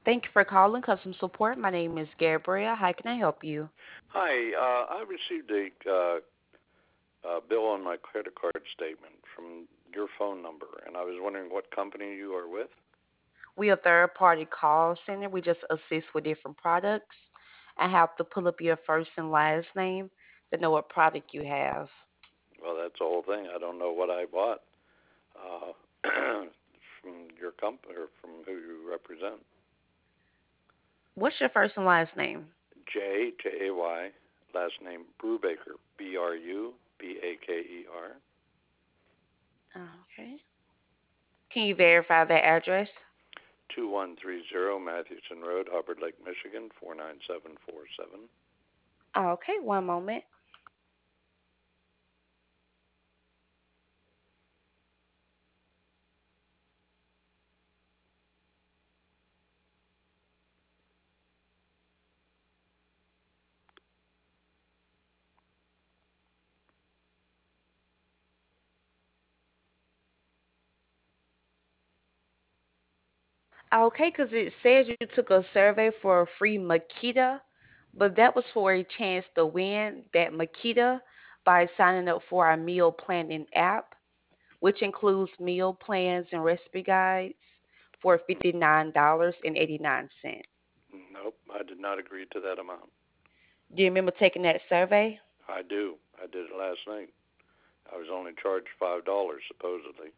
Thank you for calling customer support. My name is Gabrielle. How can I help you? Hi, I received a bill on my credit card statement from your phone number, and I was wondering what company you are with. We a third-party call center. We just assist with different products. I have to pull up your first and last name to know what product you have. Well, that's the whole thing. I don't know what I bought uh, from your company or from who you represent. What's your first and last name? Jay, last name Brubaker, Brubaker. Okay. Can you verify that address? 2130 Matthewson Road, Hubbard Lake, Michigan 49747. Okay, one moment. Okay, because it says you took a survey for a free Makita, but that was for a chance to win that Makita by signing up for our meal planning app, which includes meal plans and recipe guides for $59.89. Nope, I did not agree to that amount. Do you remember taking that survey? I do. I did it last night. I was only charged $5 supposedly.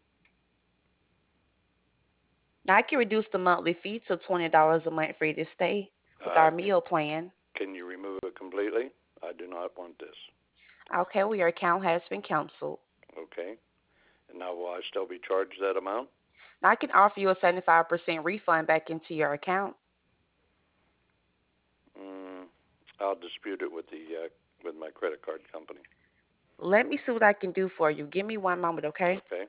Now I can reduce the monthly fee to $20 a month for you to stay with Uh, our meal plan. can you remove it completely? I do not want this. Okay, well, your account has been canceled. Okay. And now will I still be charged that amount? Now I can offer you a 75% refund back into your account. Mm, I'll dispute it with my credit card company. Let me see what I can do for you. Give me one moment, okay? Okay.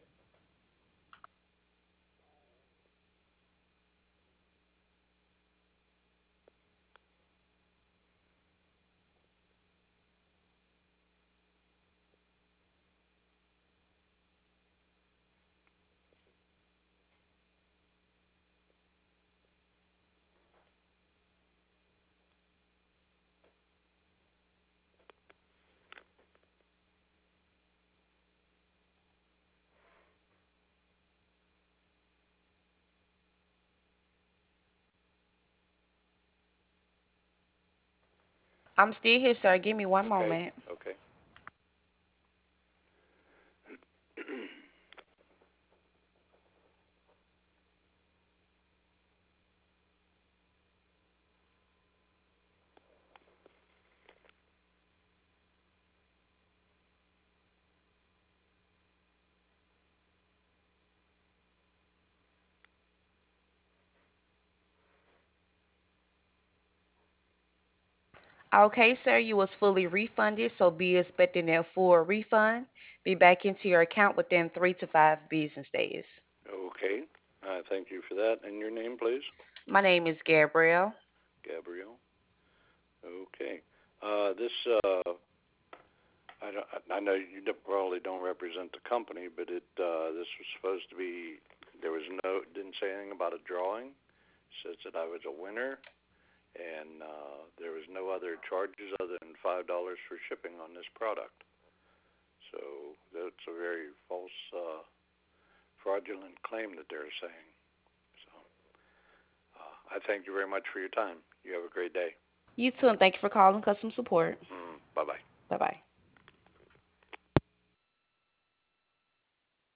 I'm still here, sir. Give me one Okay. moment. Okay. Okay, sir, you was fully refunded, so be expecting that full refund. Be back into your account within 3 to 5 business days. Okay. Thank you for that. And your name, please? My name is Gabrielle. Gabrielle. Okay. This I don't, I know you probably don't represent the company, but this was supposed to be. There was no didn't say anything about a drawing. It says that I was a winner, and there was no other charges other than $5 for shipping on this product. So that's a very false, fraudulent claim that they're saying. So I thank you very much for your time. You have a great day. You too, and thank you for calling customer support. Bye bye. Bye bye.